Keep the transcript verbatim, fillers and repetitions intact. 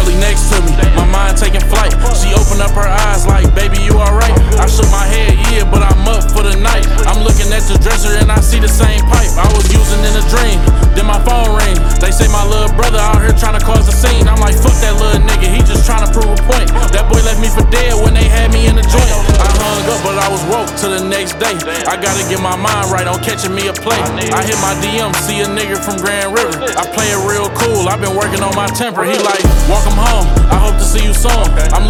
Molly next to me, my mind taking flight. She opened up her eyes like, baby, you alright? I shook my head, yeah, but I'm up for the night. I'm looking at the dresser and I see the same pipe I was using in a dream. Then my phone ring. They say my little brother out here trying to cause a scene. I'm like, fuck that little nigga, he just trying to prove a point. That boy left me for dead when they had me in the joint. I hung up, but I was woke till the next day. I gotta get my mind right on catching me a play. I hit my D M, see a nigga from Grand River. I play it real cool, I've been working on my temper. He like, welcome home, I hope to see you soon. I'm